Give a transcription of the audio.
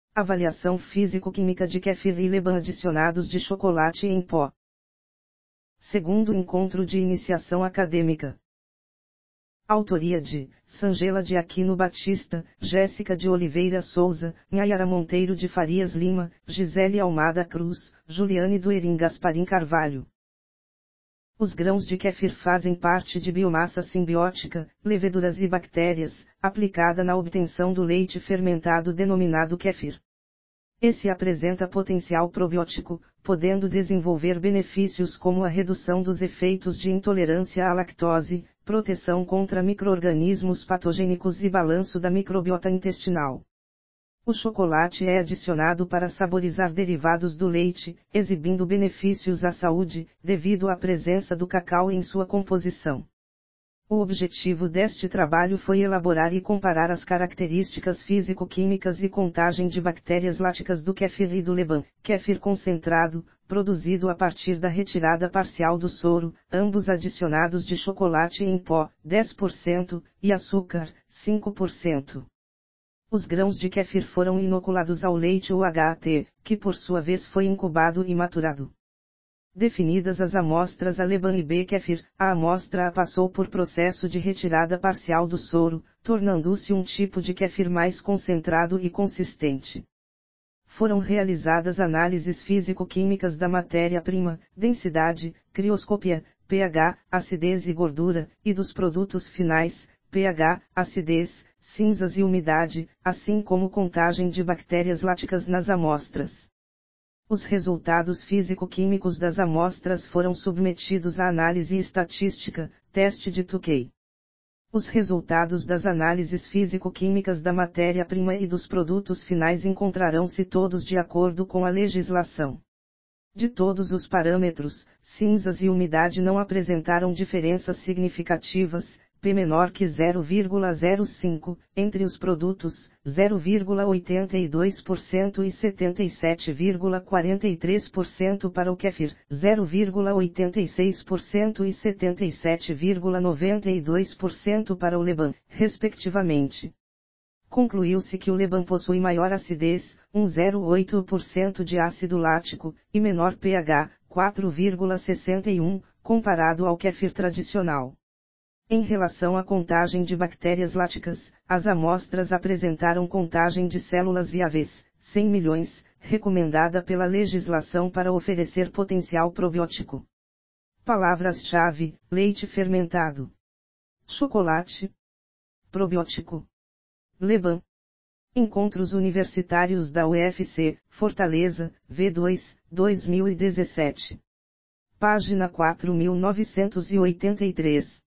Avaliação físico-química de kéfir e leban adicionados de chocolate em pó. Segundo encontro de iniciação acadêmica. Autoria de Sangela de Aquino Batista, Jéssica de Oliveira Souza, Nayara Monteiro de Farias Lima, Gisele Almada Cruz, Juliane Duerim Gasparim Carvalho. Os grãos de kéfir fazem parte de biomassa simbiótica, leveduras e bactérias, aplicada na obtenção do leite fermentado denominado kéfir. Esse apresenta potencial probiótico, podendo desenvolver benefícios como a redução dos efeitos de intolerância à lactose, proteção contra micro-organismos patogênicos e balanço da microbiota intestinal. O chocolate é adicionado para saborizar derivados do leite, exibindo benefícios à saúde, devido à presença do cacau em sua composição. O objetivo deste trabalho foi elaborar e comparar as características físico-químicas e contagem de bactérias láticas do kéfir e do leban, kéfir concentrado, produzido a partir da retirada parcial do soro, ambos adicionados de chocolate em pó, 10%, e açúcar, 5%. Os grãos de kéfir foram inoculados ao leite UHT, que por sua vez foi incubado e maturado. Definidas as amostras A leban e B kéfir, a amostra A passou por processo de retirada parcial do soro, tornando-se um tipo de kéfir mais concentrado e consistente. Foram realizadas análises físico-químicas da matéria-prima, densidade, crioscopia, pH, acidez e gordura, e dos produtos finais, pH, acidez, cinzas e umidade, assim como contagem de bactérias láticas nas amostras. Os resultados físico-químicos das amostras foram submetidos à análise estatística, teste de Tukey. Os resultados das análises físico-químicas da matéria-prima e dos produtos finais encontrarão-se todos de acordo com a legislação. De todos os parâmetros, cinzas e umidade não apresentaram diferenças significativas, P menor que 0,05, entre os produtos, 0,82% e 77,43% para o kéfir, 0,86% e 77,92% para o leban, respectivamente. Concluiu-se que o leban possui maior acidez, 1,08% de ácido lático, e menor pH, 4,61, comparado ao kéfir tradicional. Em relação à contagem de bactérias láticas, as amostras apresentaram contagem de células viáveis, 100 milhões, recomendada pela legislação para oferecer potencial probiótico. Palavras-chave: leite fermentado, chocolate, probiótico, leban. Encontros Universitários da UFC, Fortaleza, V2, 2017. Página 4983.